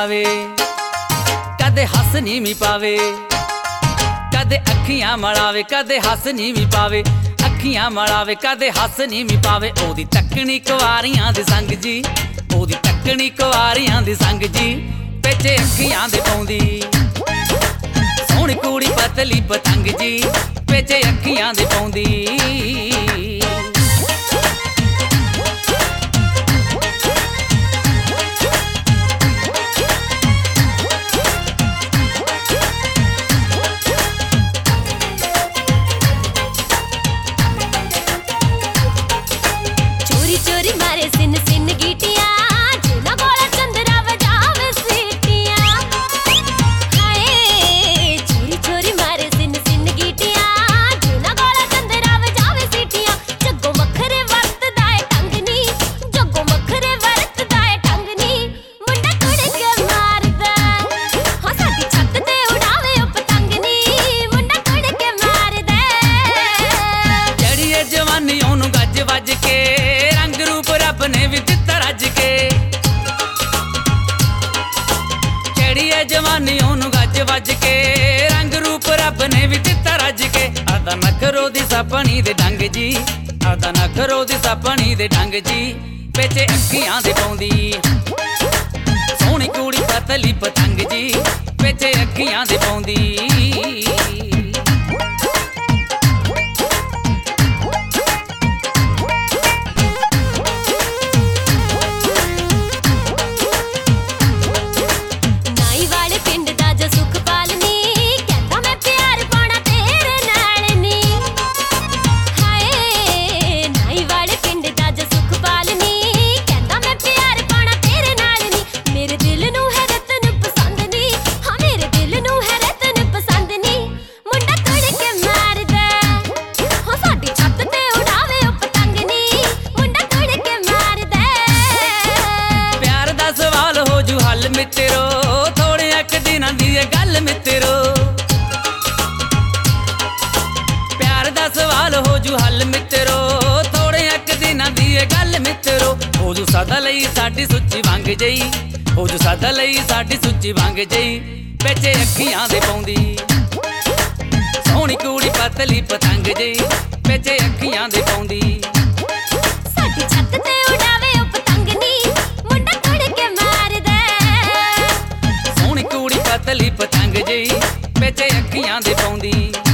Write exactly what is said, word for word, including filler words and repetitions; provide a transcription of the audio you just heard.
पावे, कदे हस नीवी पावे, कदे अखियां मलावे, कदे हस नीवी पावे, अखियां मलावे, कदे हस नीवी पावे। ओदी तकनी कुवारियां दे संग जी, ओदी तकनी कुवारियां दे संग जी, पेचे अखियां दे पाउंदी। सोहणी कुड़ी पतली पतंग जी, पेचे अखियां दे पाउंदी। जवानी ओनू गज वज के, रंग रूप रब ने भी दिता रज के। आदा नखरो दी सपनी दे ढंग जी, आदा नखरो दी सपनी दे ढंग जी, पेचे अखियां दे पाउंदी। सोहणी कुड़ी पतली पतंग जी, पेचे अखियां दे पाउंदी। मित्रो थोड़े अक दिनां दी गल मित्रो, प्यार दा सवाल हो जू हल मित्रो, थोड़े अक दिनां दी गल मित्रो। हो जू सदा लई साडी सुच्ची वंग जई, हो जू सदा लई साडी सुच्ची वंग जई, पेचे अखियां दे पाउंदी। सोहणी कुड़ी पतली पतंग जई, पेचे अखियां दे पाउंदी। पतली पतंग जी, पेचे अखियां दे पाउंदी।